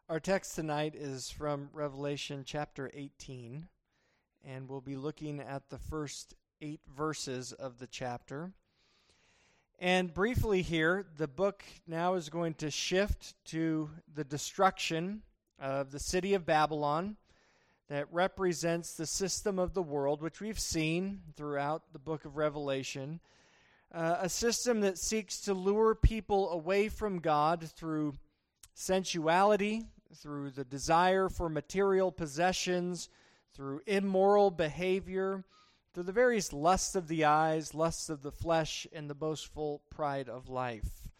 Our text tonight is from Revelation chapter 18, and we'll be looking at the first 8 verses of the chapter. And briefly here, the book now is going to shift to the destruction of the city of Babylon that represents the system of the world, which we've seen throughout the book of Revelation, a system that seeks to lure people away from God through sensuality, through the desire for material possessions, through immoral behavior, through the various lusts of the eyes, lusts of the flesh, and the boastful pride of life.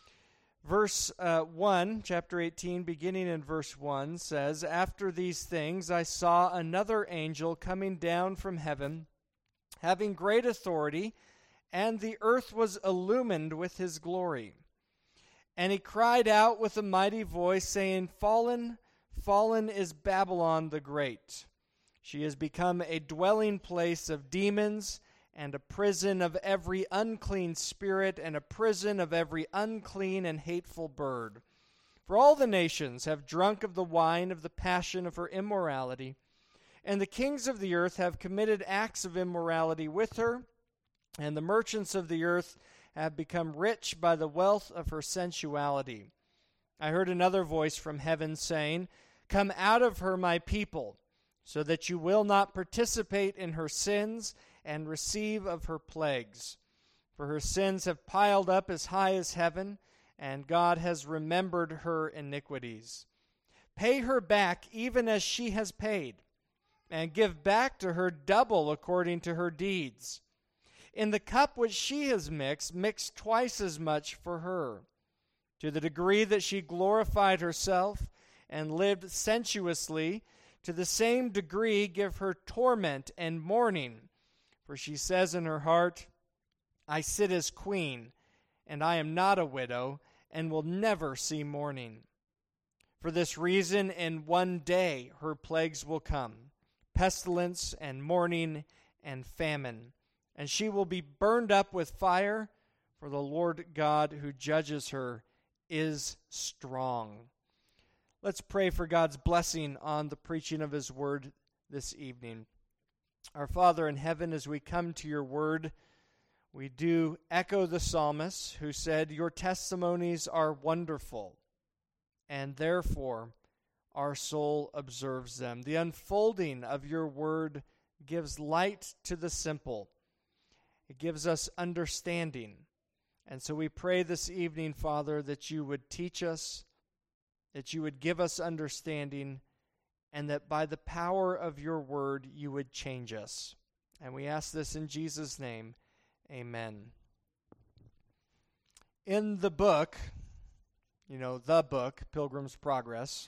Verse 1, chapter 18, beginning in verse 1, says, "After these things I saw another angel coming down from heaven, having great authority, and the earth was illumined with his glory. And he cried out with a mighty voice, saying, 'Fallen, fallen is Babylon the Great. She has become a dwelling place of demons, and a prison of every unclean spirit, and a prison of every unclean and hateful bird. For all the nations have drunk of the wine of the passion of her immorality, and the kings of the earth have committed acts of immorality with her, and the merchants of the earth have become rich by the wealth of her sensuality.' I heard another voice from heaven saying, 'Come out of her, my people, so that you will not participate in her sins and receive of her plagues. For her sins have piled up as high as heaven, and God has remembered her iniquities. Pay her back even as she has paid, and give back to her double according to her deeds. In the cup which she has mixed, mix twice as much for her. To the degree that she glorified herself and lived sensuously, to the same degree give her torment and mourning. For she says in her heart, I sit as queen, and I am not a widow, and will never see mourning. For this reason, in one day her plagues will come, pestilence and mourning and famine. And she will be burned up with fire, for the Lord God who judges her is strong." Let's pray for God's blessing on the preaching of his word this evening. Our Father in heaven, as we come to your word, we do echo the psalmist who said, "Your testimonies are wonderful, and therefore our soul observes them." The unfolding of your word gives light to the simple. It gives us understanding. And so we pray this evening, Father, that you would teach us, that you would give us understanding, and that by the power of your word you would change us. And we ask this in Jesus' name. Amen. In the book, the book, Pilgrim's Progress,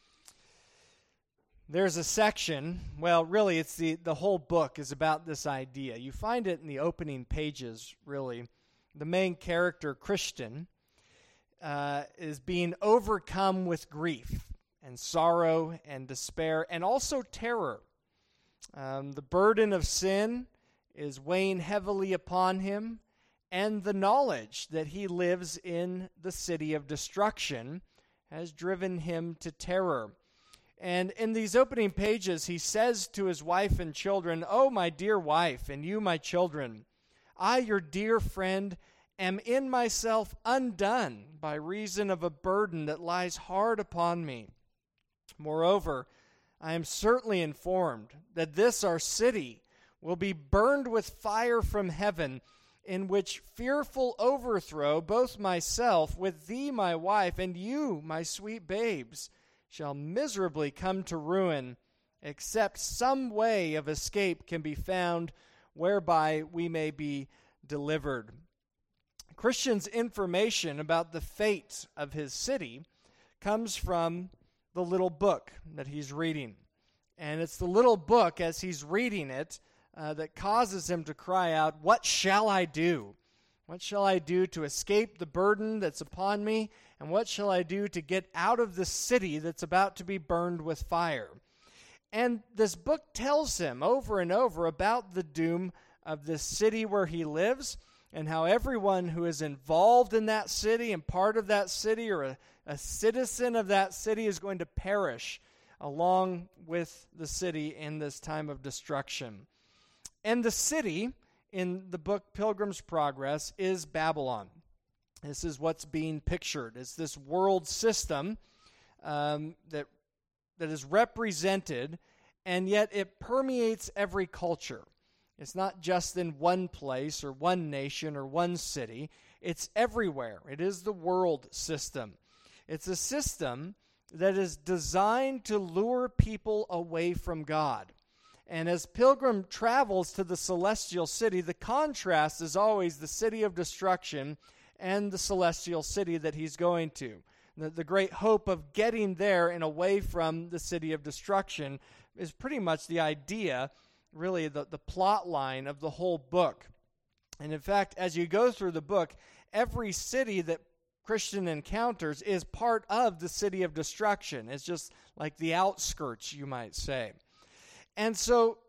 there's a section, well, really it's the whole book is about this idea. You find it in the opening pages, really. The main character, Christian, is being overcome with grief and sorrow and despair and also terror. The burden of sin is weighing heavily upon him, and the knowledge that he lives in the city of destruction has driven him to terror. And in these opening pages, he says to his wife and children, "Oh, my dear wife, and you, my children, I, your dear friend, am in myself undone by reason of a burden that lies hard upon me. Moreover, I am certainly informed that this our city will be burned with fire from heaven, in which fearful overthrow both myself with thee, my wife, and you, my sweet babes, shall miserably come to ruin, except some way of escape can be found whereby we may be delivered." Christian's information about the fate of his city comes from the little book that he's reading. And it's the little book, as he's reading it, that causes him to cry out, "What shall I do? What shall I do to escape the burden that's upon me? And what shall I do to get out of the city that's about to be burned with fire?" And this book tells him over and over about the doom of this city where he lives, and how everyone who is involved in that city and part of that city or a citizen of that city is going to perish along with the city in this time of destruction. And the city in the book Pilgrim's Progress is Babylon. This is what's being pictured. It's this world system that is represented, and yet it permeates every culture. It's not just in one place or one nation or one city. It's everywhere. It is the world system. It's a system that is designed to lure people away from God. And as Pilgrim travels to the celestial city, the contrast is always the city of destruction and the celestial city that he's going to. The great hope of getting there and away from the city of destruction is pretty much the idea, really the plot line of the whole book. And in fact, as you go through the book, every city that Christian encounters is part of the city of destruction. It's just like the outskirts, you might say. And so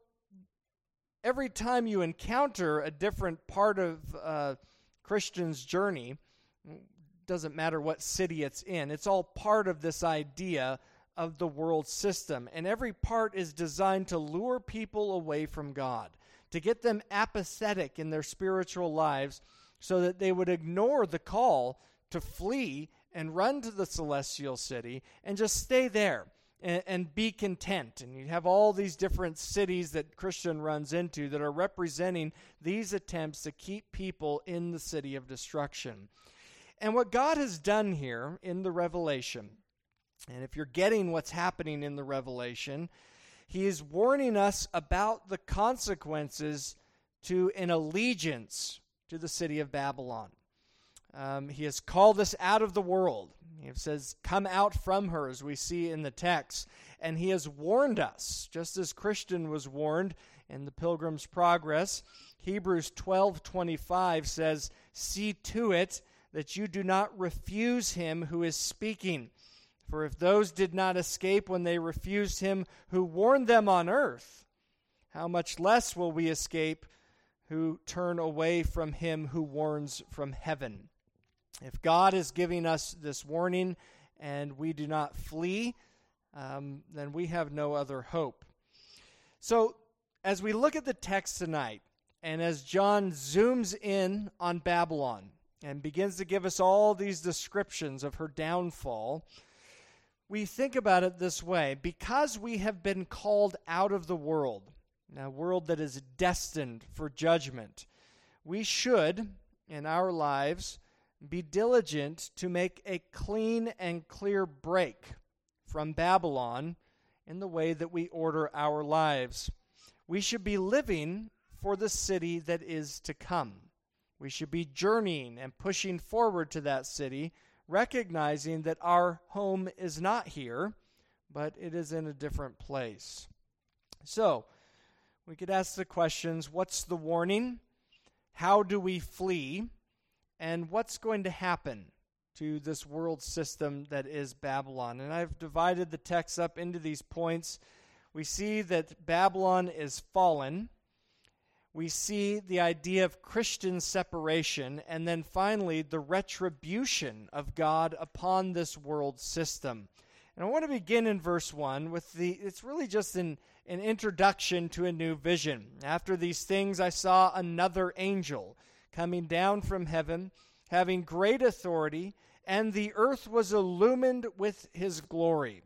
every time you encounter a different part of Christian's journey, doesn't matter what city it's in, it's all part of this idea of the world system. And every part is designed to lure people away from God, to get them apathetic in their spiritual lives so that they would ignore the call to flee and run to the celestial city and just stay there and be content. And you have all these different cities that Christian runs into that are representing these attempts to keep people in the city of destruction. And what God has done here in the Revelation, and if you're getting what's happening in the Revelation, he is warning us about the consequences to an allegiance to the city of Babylon. He has called us out of the world. He says, come out from her, as we see in the text. And he has warned us, just as Christian was warned in the Pilgrim's Progress. Hebrews 12:25 says, see to it that you do not refuse him who is speaking. For if those did not escape when they refused him who warned them on earth, how much less will we escape who turn away from him who warns from heaven? If God is giving us this warning and we do not flee, then we have no other hope. So as we look at the text tonight, and as John zooms in on Babylon and begins to give us all these descriptions of her downfall, we think about it this way. Because we have been called out of the world, a world that is destined for judgment, we should, in our lives, be diligent to make a clean and clear break from Babylon in the way that we order our lives. We should be living for the city that is to come. We should be journeying and pushing forward to that city, recognizing that our home is not here, but it is in a different place. So, we could ask the questions, what's the warning? How do we flee? And what's going to happen to this world system that is Babylon? And I've divided the text up into these points. We see that Babylon is fallen. We see the idea of Christian separation. And then finally, the retribution of God upon this world system. And I want to begin in verse 1 with it's really just an introduction to a new vision. After these things, I saw another angel coming down from heaven, having great authority, and the earth was illumined with his glory.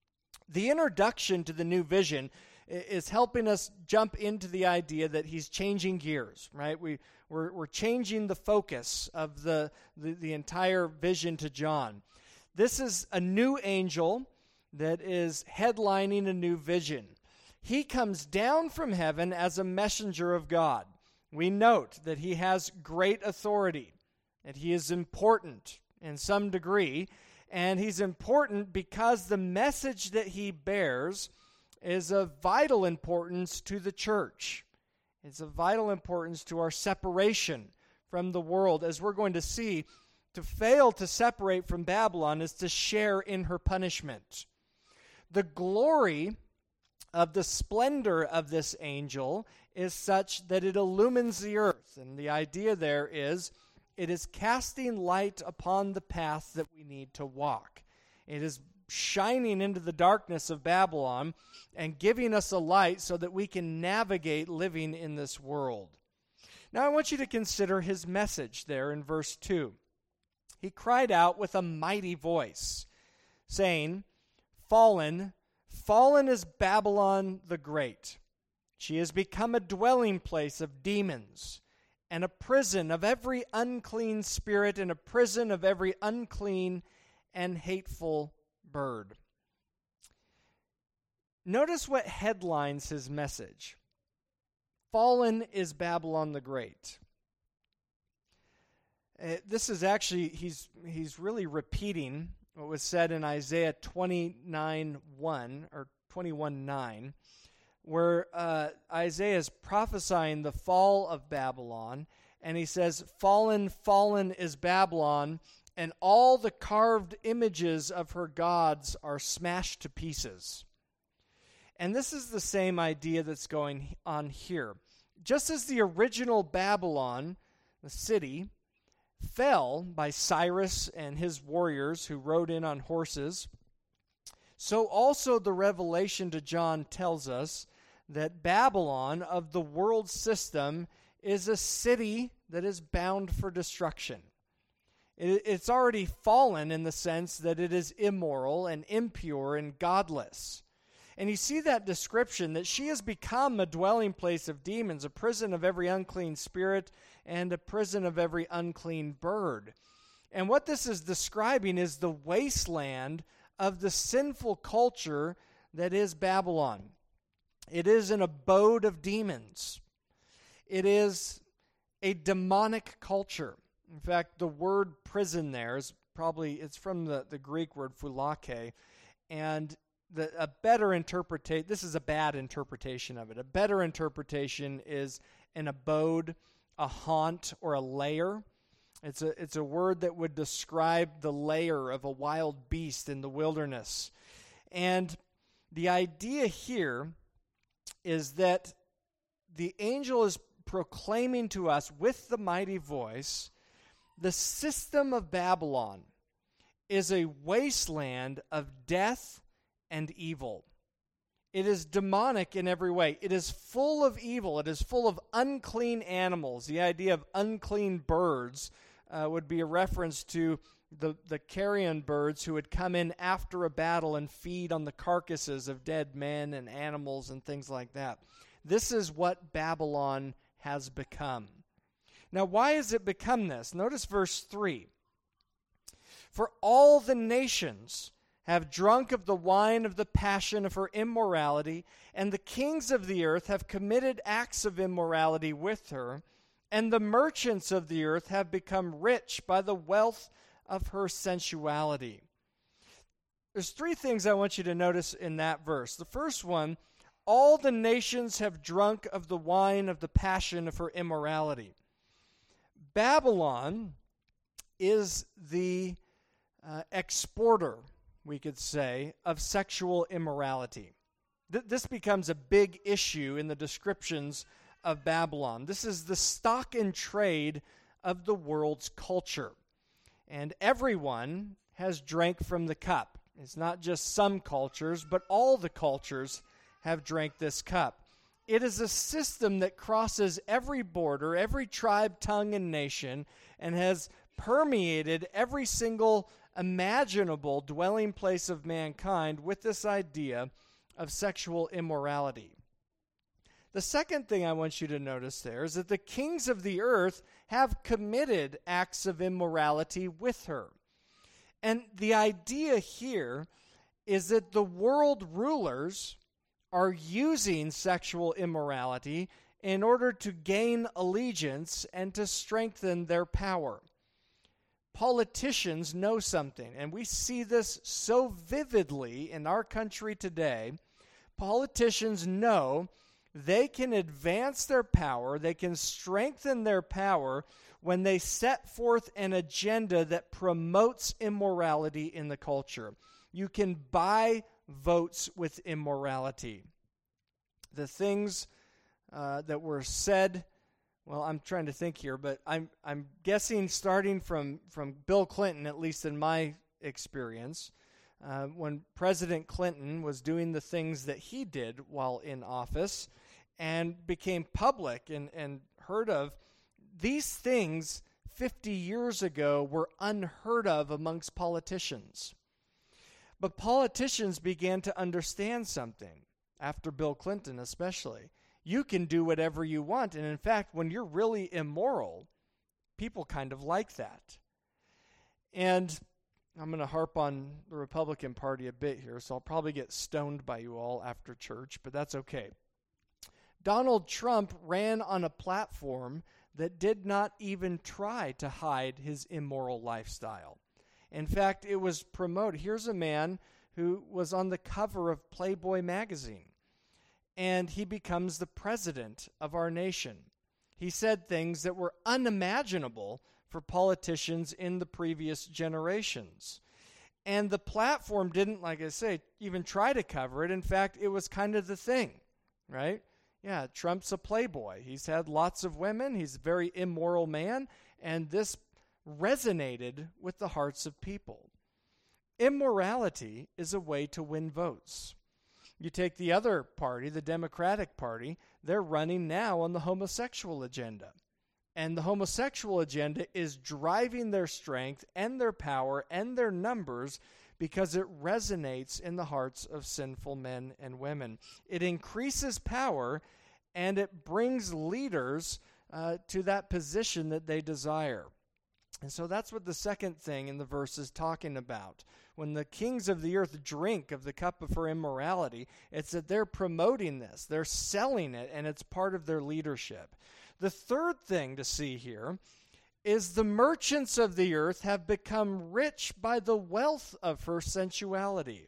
The introduction to the new vision is helping us jump into the idea that he's changing gears, right? We're changing the focus of the entire vision to John. This is a new angel that is headlining a new vision. He comes down from heaven as a messenger of God. We note that he has great authority, that he is important in some degree, and he's important because the message that he bears is of vital importance to the church. It's of vital importance to our separation from the world. As we're going to see, to fail to separate from Babylon is to share in her punishment. The glory of the splendor of this angel is such that it illumines the earth. And the idea there is it is casting light upon the path that we need to walk. It is shining into the darkness of Babylon and giving us a light so that we can navigate living in this world. Now I want you to consider his message there in verse 2. He cried out with a mighty voice, saying, Fallen, fallen is Babylon the Great. She has become a dwelling place of demons, and a prison of every unclean spirit, and a prison of every unclean and hateful bird. Notice what headlines his message. Fallen is Babylon the Great. This is actually, he's really repeating what was said in Isaiah 29:1 or 21:9, where Isaiah is prophesying the fall of Babylon, and he says, Fallen, fallen is Babylon, and all the carved images of her gods are smashed to pieces. And this is the same idea that's going on here. Just as the original Babylon, the city, fell by Cyrus and his warriors who rode in on horses, so also the revelation to John tells us that Babylon of the world system is a city that is bound for destruction. It's already fallen in the sense that it is immoral and impure and godless. And you see that description that she has become a dwelling place of demons, a prison of every unclean spirit, and a prison of every unclean bird. And what this is describing is the wasteland of the sinful culture that is Babylon. It is an abode of demons. It is a demonic culture. In fact, the word prison there is it's from the Greek word phulake, and a better interpretation, this is a bad interpretation of it. A better interpretation is an abode, a haunt, or a lair. It's a word that would describe the lair of a wild beast in the wilderness. And the idea here is that the angel is proclaiming to us with the mighty voice, the system of Babylon is a wasteland of death and evil. It is demonic in every way. It is full of evil. It is full of unclean animals. The idea of unclean birds would be a reference to the carrion birds who would come in after a battle and feed on the carcasses of dead men and animals and things like that. This is what Babylon has become. Now, why has it become this? Notice verse 3. For all the nations have drunk of the wine of the passion of her immorality, and the kings of the earth have committed acts of immorality with her, and the merchants of the earth have become rich by the wealth of her sensuality. There's three things I want you to notice in that verse. The first one, all the nations have drunk of the wine of the passion of her immorality. Babylon is the exporter, we could say, of sexual immorality. This becomes a big issue in the descriptions of Babylon. This is the stock and trade of the world's culture. And everyone has drank from the cup. It's not just some cultures, but all the cultures have drank this cup. It is a system that crosses every border, every tribe, tongue, and nation, and has permeated every single imaginable dwelling place of mankind with this idea of sexual immorality. The second thing I want you to notice there is that the kings of the earth have committed acts of immorality with her. And the idea here is that the world rulers are using sexual immorality in order to gain allegiance and to strengthen their power. Politicians know something, and we see this so vividly in our country today. Politicians know they can advance their power, they can strengthen their power when they set forth an agenda that promotes immorality in the culture. You can buy votes with immorality. the things that were said. Well, I'm trying to think here, but I'm guessing starting from Bill Clinton, at least in my experience, when President Clinton was doing the things that he did while in office and became public and heard of, these things 50 years ago were unheard of amongst politicians. But politicians began to understand something, after Bill Clinton especially. You can do whatever you want, and in fact, when you're really immoral, people kind of like that. And I'm going to harp on the Republican Party a bit here, so I'll probably get stoned by you all after church, but that's okay. Donald Trump ran on a platform that did not even try to hide his immoral lifestyle. In fact, it was promoted. Here's a man who was on the cover of Playboy magazine, and he becomes the president of our nation. He said things that were unimaginable for politicians in the previous generations. And the platform didn't, like I say, even try to cover it. In fact, it was kind of the thing, right? Yeah, Trump's a playboy. He's had lots of women. He's a very immoral man. And this resonated with the hearts of people. Immorality is a way to win votes. You take the other party, the Democratic Party, they're running now on the homosexual agenda. And the homosexual agenda is driving their strength and their power and their numbers because it resonates in the hearts of sinful men and women. It increases power and it brings leaders to that position that they desire. And so that's what the second thing in the verse is talking about. When the kings of the earth drink of the cup of her immorality, it's that they're promoting this. They're selling it, and it's part of their leadership. The third thing to see here is the merchants of the earth have become rich by the wealth of her sensuality.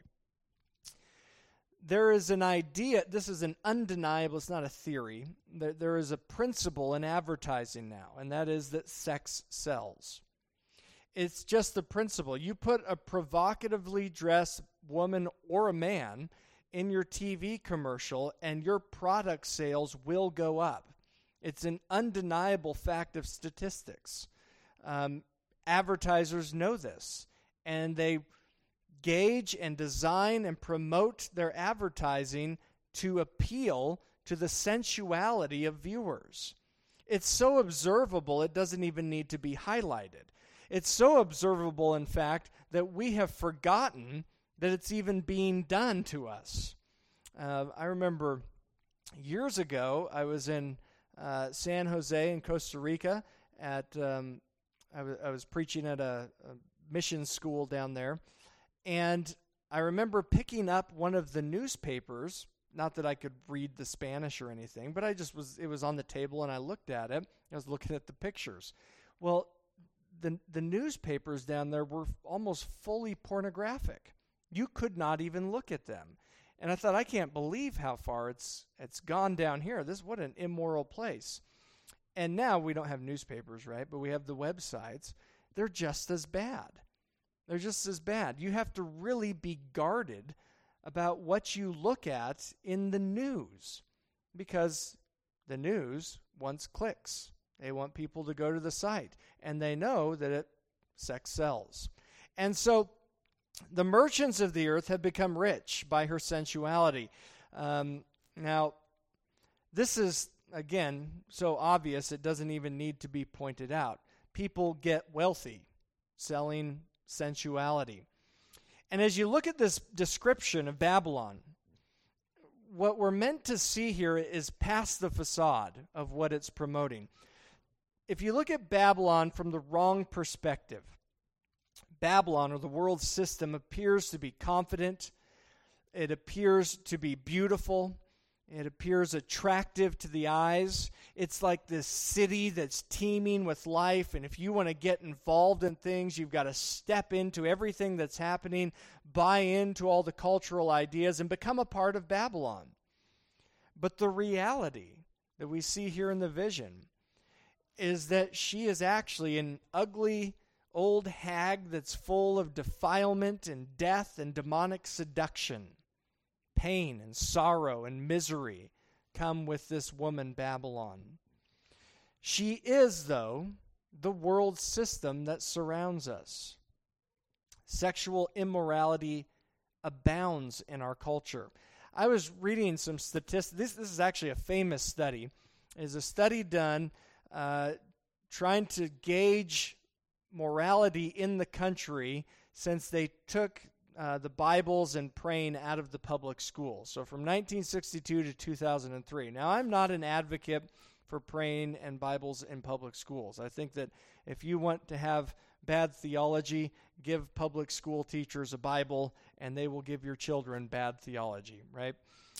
There is an idea, this is an undeniable, it's not a theory, there is a principle in advertising now, and that is that sex sells. It's just the principle. You put a provocatively dressed woman or a man in your TV commercial, and your product sales will go up. It's an undeniable fact of statistics. Advertisers know this, and they gauge and design and promote their advertising to appeal to the sensuality of viewers. It's so observable, it doesn't even need to be highlighted. It's so observable, in fact, that we have forgotten that it's even being done to us. I remember years ago, I was in San Jose in Costa Rica. I was preaching at a mission school down there, and I remember picking up one of the newspapers. Not that I could read the Spanish or anything, but it was on the table, and I looked at it. I was looking at the pictures. Well, the newspapers down there were almost fully pornographic. You could not even look at them. And I thought, I can't believe how far it's gone down here. What an immoral place. And now we don't have newspapers, right? But we have the websites. They're just as bad. They're just as bad. You have to really be guarded about what you look at in the news, because the news wants clicks. They want people to go to the site, and they know that sex sells. And so the merchants of the earth have become rich by her sensuality. Now, this is, again, so obvious it doesn't even need to be pointed out. People get wealthy selling sensuality. And as you look at this description of Babylon, what we're meant to see here is past the facade of what it's promoting. If you look at Babylon from the wrong perspective, Babylon, or the world system, appears to be confident. It appears to be beautiful. It appears attractive to the eyes. It's like this city that's teeming with life, and if you want to get involved in things, you've got to step into everything that's happening, buy into all the cultural ideas, and become a part of Babylon. But the reality that we see here in the vision is that she is actually an ugly old hag that's full of defilement and death and demonic seduction, pain and sorrow and misery, come with this woman, Babylon. She is, though, the world system that surrounds us. Sexual immorality abounds in our culture. I was reading some statistics. This is actually a famous study. It is a study done trying to gauge morality in the country since they took the Bibles and praying out of the public schools. So from 1962 to 2003. Now, I'm not an advocate for praying and Bibles in public schools. I think that if you want to have bad theology, give public school teachers a Bible, and they will give your children bad theology, right?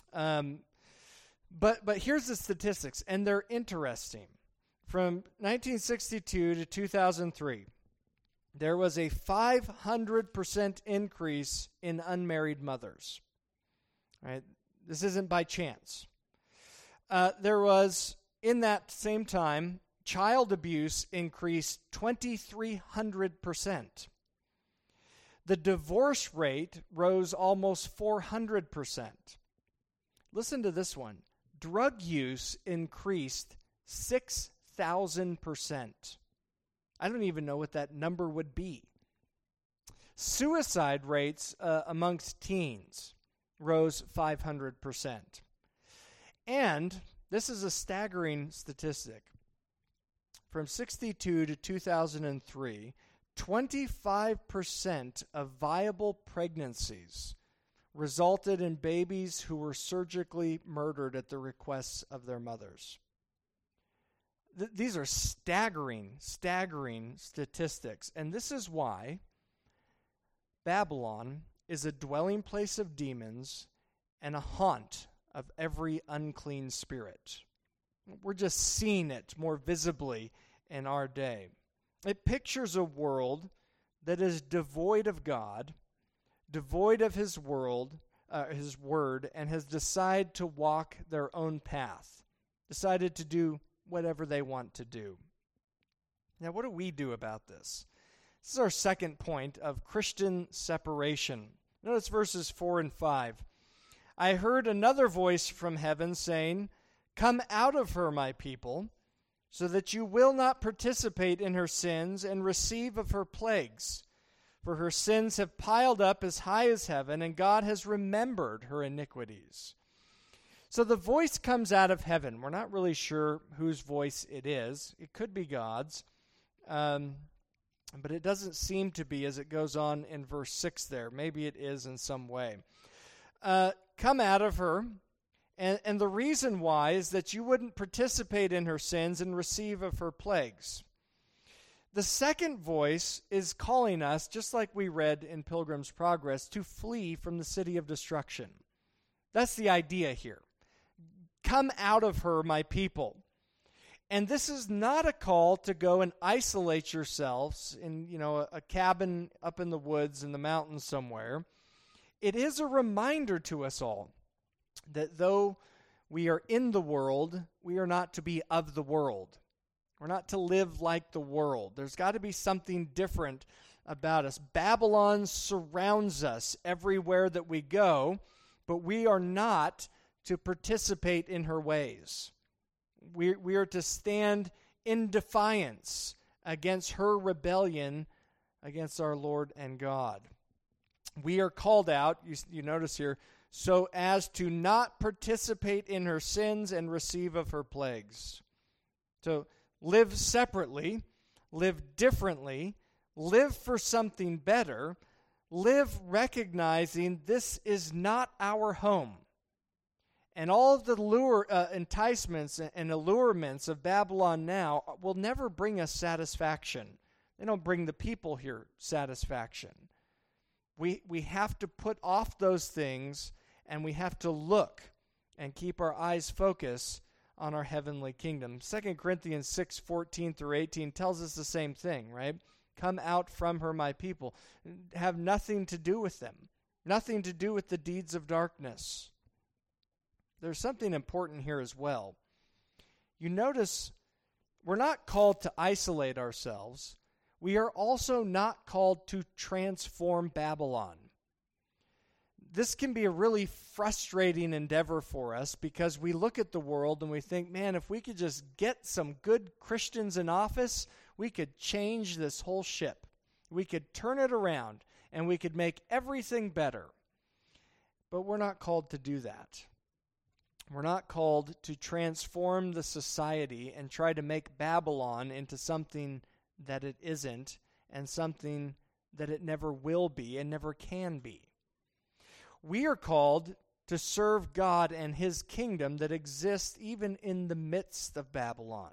But here's the statistics, and they're interesting. From 1962 to 2003, there was a 500% increase in unmarried mothers. Right? This isn't by chance. There was, in that same time, child abuse increased 2,300%. The divorce rate rose almost 400%. Listen to this one. Drug use increased 6,000%. I don't even know what that number would be. Suicide rates amongst teens rose 500%. And this is a staggering statistic. From 62 to 2003, 25% of viable pregnancies resulted in babies who were surgically murdered at the requests of their mothers. These are staggering statistics. And this is why Babylon is a dwelling place of demons and a haunt of every unclean spirit. We're just seeing it more visibly in our day. It pictures a world that is devoid of God, devoid of His word, and has decided to walk their own path, decided to do whatever they want to do. Now, what do we do about this? This is our second point of Christian separation. Notice verses 4 and 5. I heard another voice from heaven saying, "Come out of her, my people, so that you will not participate in her sins and receive of her plagues. For her sins have piled up as high as heaven, and God has remembered her iniquities." So the voice comes out of heaven. We're not really sure whose voice it is. It could be God's, but it doesn't seem to be as it goes on in verse 6 there. Maybe it is in some way. Come out of her. And the reason why is that you wouldn't participate in her sins and receive of her plagues. The second voice is calling us, just like we read in Pilgrim's Progress, to flee from the city of destruction. That's the idea here. Come out of her, my people. And this is not a call to go and isolate yourselves in, a cabin up in the woods in the mountains somewhere. It is a reminder to us all that though we are in the world, we are not to be of the world. We're not to live like the world. There's got to be something different about us. Babylon surrounds us everywhere that we go, but we are not to participate in her ways. We are to stand in defiance against her rebellion against our Lord and God. We are called out, you notice here, so as to not participate in her sins and receive of her plagues. So live separately, live differently, live for something better, live recognizing this is not our home. And all of the enticements and allurements of Babylon now will never bring us satisfaction. They don't bring the people here satisfaction. We have to put off those things, and we have to look and keep our eyes focused on our heavenly kingdom. 2 Corinthians 6:14 through 18 tells us the same thing, right? Come out from her, my people. Have nothing to do with them. Nothing to do with the deeds of darkness. There's something important here as well. You notice we're not called to isolate ourselves. We are also not called to transform Babylon. this can be a really frustrating endeavor for us because we look at the world and we think, man, if we could just get some good Christians in office, we could change this whole ship. We could turn it around and we could make everything better. But we're not called to do that. We're not called to transform the society and try to make Babylon into something that it isn't and something that it never will be and never can be. We are called to serve God and His kingdom that exists even in the midst of Babylon.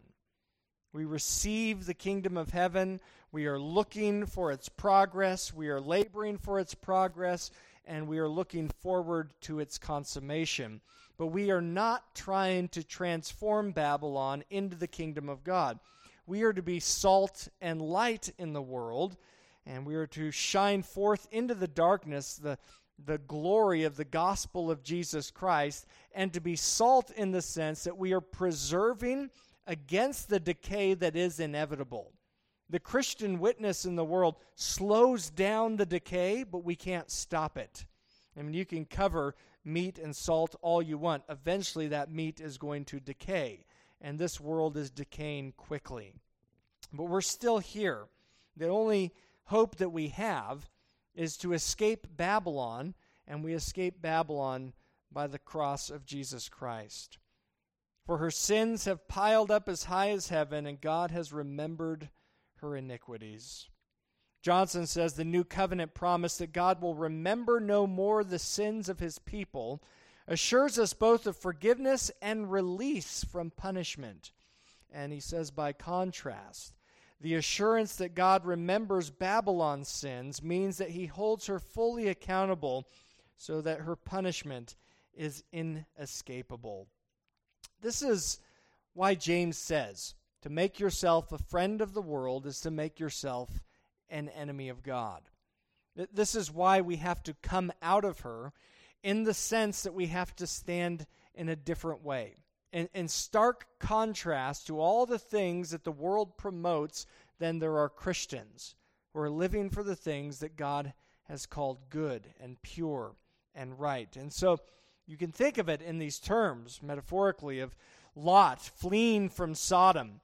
We receive the kingdom of heaven. We are looking for its progress. We are laboring for its progress, and we are looking forward to its consummation. But we are not trying to transform Babylon into the kingdom of God. We are to be salt and light in the world, and we are to shine forth into the darkness the glory of the gospel of Jesus Christ, and to be salt in the sense that we are preserving against the decay that is inevitable. The Christian witness in the world slows down the decay, but we can't stop it. I mean, you can cover meat and salt all you want. Eventually that meat is going to decay, and this world is decaying quickly. But we're still here. The only hope that we have is to escape Babylon, and we escape Babylon by the cross of Jesus Christ. For her sins have piled up as high as heaven, and God has remembered her iniquities. Johnson says the new covenant promise that God will remember no more the sins of His people assures us both of forgiveness and release from punishment. And he says, by contrast, the assurance that God remembers Babylon's sins means that He holds her fully accountable so that her punishment is inescapable. This is why James says, to make yourself a friend of the world is to make yourself an enemy of God. This is why we have to come out of her in the sense that we have to stand in a different way. In stark contrast to all the things that the world promotes, then there are Christians who are living for the things that God has called good and pure and right. And so you can think of it in these terms, metaphorically, of Lot fleeing from Sodom,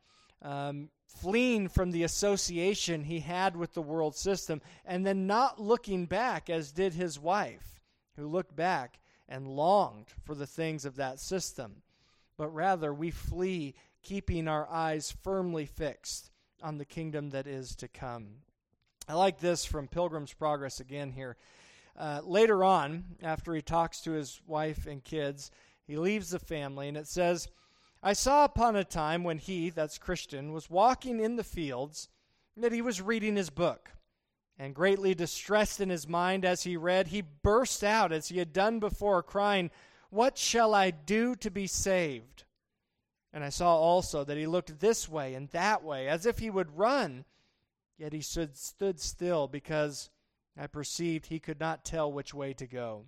fleeing from the association he had with the world system, and then not looking back as did his wife, who looked back and longed for the things of that system. But rather we flee, keeping our eyes firmly fixed on the kingdom that is to come. I like this from Pilgrim's Progress again here. Later on, after he talks to his wife and kids, he leaves the family, and it says, I saw upon a time when he, that's Christian, was walking in the fields, that he was reading his book. And greatly distressed in his mind as he read, he burst out as he had done before, crying, What shall I do to be saved? And I saw also that he looked this way and that way, as if he would run. Yet he stood still, because I perceived he could not tell which way to go.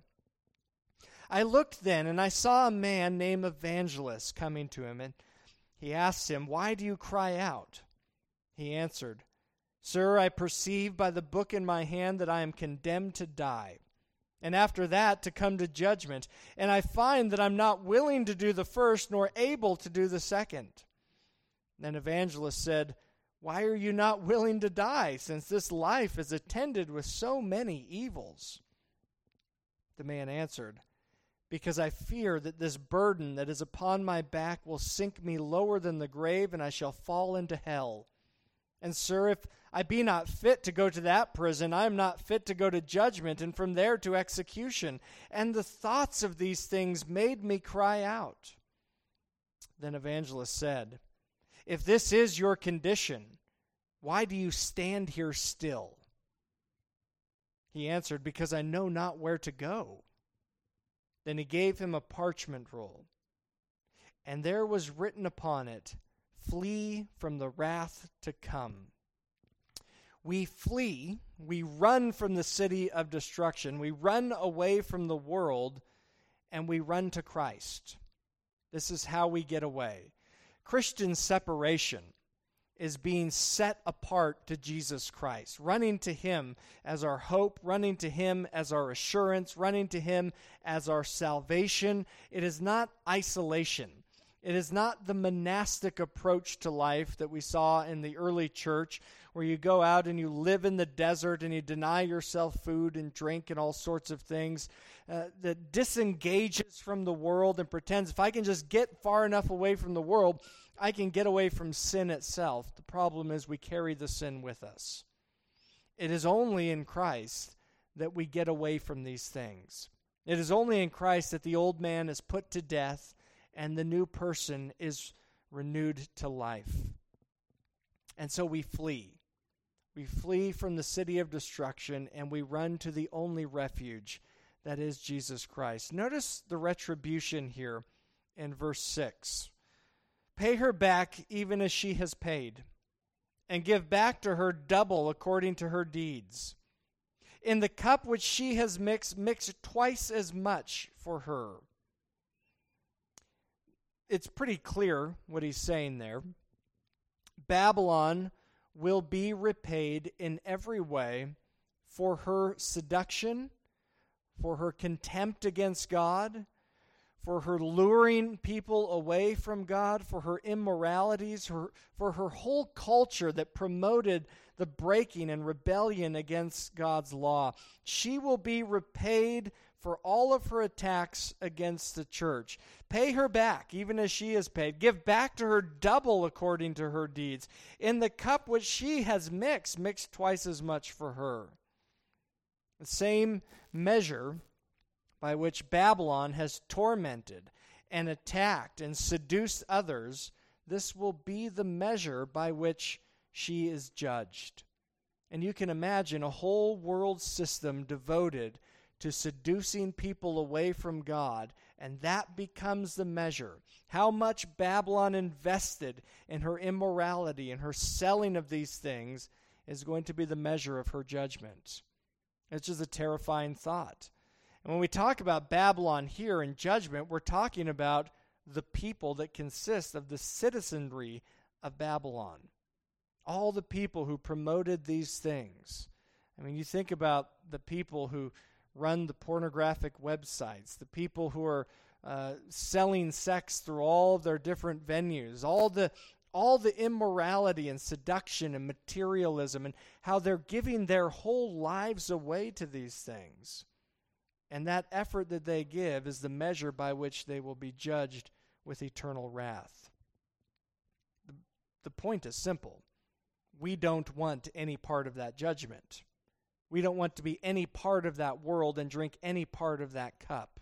I looked then, and I saw a man named Evangelist coming to him, and he asked him, Why do you cry out? He answered, Sir, I perceive by the book in my hand that I am condemned to die, and after that to come to judgment. And I find that I'm not willing to do the first, nor able to do the second. Then Evangelist said, Why are you not willing to die, since this life is attended with so many evils? The man answered, Because I fear that this burden that is upon my back will sink me lower than the grave, and I shall fall into hell. And sir, if I be not fit to go to that prison, I am not fit to go to judgment, and from there to execution. And the thoughts of these things made me cry out. Then Evangelist said, If this is your condition, why do you stand here still? He answered, Because I know not where to go. Then he gave him a parchment roll, and there was written upon it, Flee from the wrath to come. We flee, we run from the city of destruction, we run away from the world, and we run to Christ. This is how we get away. Christian separation is being set apart to Jesus Christ, running to Him as our hope, running to Him as our assurance, running to Him as our salvation. It is not isolation. It is not the monastic approach to life that we saw in the early church, where you go out and you live in the desert and you deny yourself food and drink and all sorts of things, that disengages from the world and pretends if I can just get far enough away from the world, I can get away from sin itself. The problem is we carry the sin with us. It is only in Christ that we get away from these things. It is only in Christ that the old man is put to death and the new person is renewed to life. And so we flee. We flee from the city of destruction and we run to the only refuge, that is Jesus Christ. Notice the retribution here in verse 6. Pay her back even as she has paid, and give back to her double according to her deeds. In the cup which she has mixed, mix twice as much for her. It's pretty clear what he's saying there. Babylon will be repaid in every way for her seduction, for her contempt against God, for her luring people away from God, for her immoralities, for her whole culture that promoted the breaking and rebellion against God's law. She will be repaid for all of her attacks against the church. Pay her back, even as she is paid. Give back to her double according to her deeds. In the cup which she has mixed, mix twice as much for her. The same measure by which Babylon has tormented and attacked and seduced others, this will be the measure by which she is judged. And you can imagine a whole world system devoted to seducing people away from God, and that becomes the measure. How much Babylon invested in her immorality and her selling of these things is going to be the measure of her judgment. It's just a terrifying thought. And when we talk about Babylon here in judgment, we're talking about the people that consist of the citizenry of Babylon. All the people who promoted these things. I mean, you think about the people who run the pornographic websites, the people who are selling sex through all of their different venues, all the immorality and seduction and materialism, and how they're giving their whole lives away to these things. And that effort that they give is the measure by which they will be judged with eternal wrath. The point is simple. We don't want any part of that judgment. We don't want to be any part of that world and drink any part of that cup.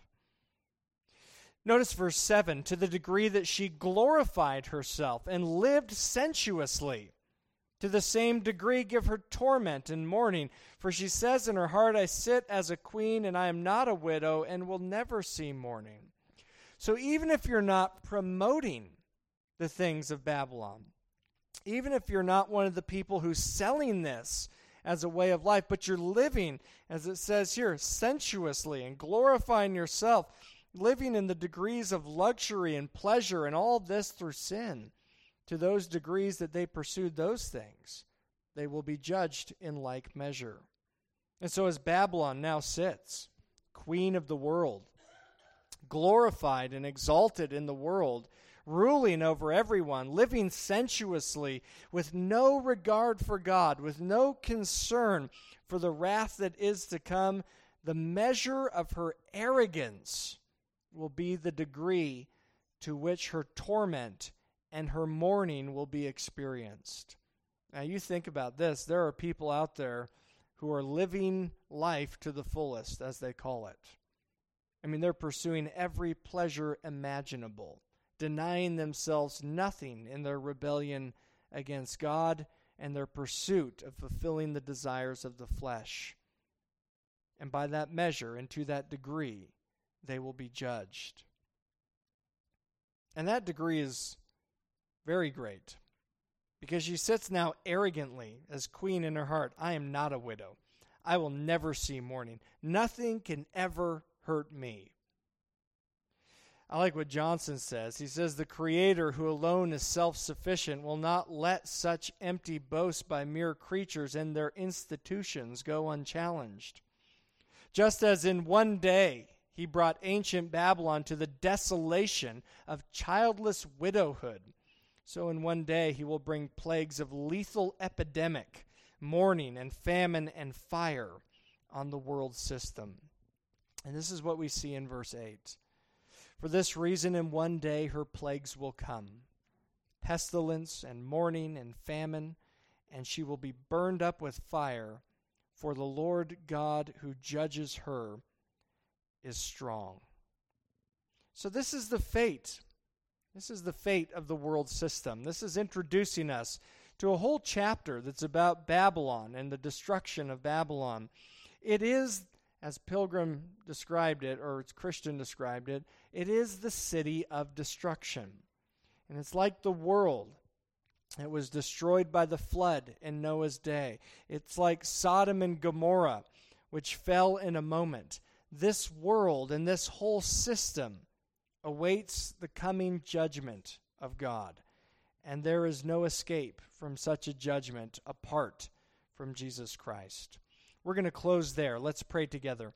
Notice verse 7, to the degree that she glorified herself and lived sensuously, to the same degree give her torment and mourning. For she says in her heart, I sit as a queen and I am not a widow and will never see mourning. So even if you're not promoting the things of Babylon, even if you're not one of the people who's selling this as a way of life, but you're living, as it says here, sensuously and glorifying yourself, living in the degrees of luxury and pleasure and all this through sin, to those degrees that they pursued those things, they will be judged in like measure. And so as Babylon now sits, queen of the world, glorified and exalted in the world, ruling over everyone, living sensuously, with no regard for God, with no concern for the wrath that is to come, the measure of her arrogance will be the degree to which her torment and her mourning will be experienced. Now you think about this. There are people out there who are living life to the fullest, as they call it. I mean, they're pursuing every pleasure imaginable, denying themselves nothing in their rebellion against God and their pursuit of fulfilling the desires of the flesh. And by that measure and to that degree, they will be judged. And that degree is very great, because she sits now arrogantly as queen in her heart. I am not a widow. I will never see mourning. Nothing can ever hurt me. like what Johnson says. He says, the Creator, who alone is self-sufficient, will not let such empty boasts by mere creatures and their institutions go unchallenged. Just as in one day he brought ancient Babylon to the desolation of childless widowhood, so in one day he will bring plagues of lethal epidemic, mourning and famine and fire on the world system. And this is what we see in verse 8. For this reason, in one day her plagues will come, pestilence and mourning and famine, and she will be burned up with fire, for the Lord God who judges her is strong. So this is the fate. This is the fate of the world system. This is introducing us to a whole chapter that's about Babylon and the destruction of Babylon. It is, as Pilgrim described it, or as Christian described it, it is the city of destruction. And it's like the world. It was destroyed by the flood in Noah's day. It's like Sodom and Gomorrah, which fell in a moment. This world and this whole system awaits the coming judgment of God. And there is no escape from such a judgment apart from Jesus Christ. We're going to close there. Let's pray together.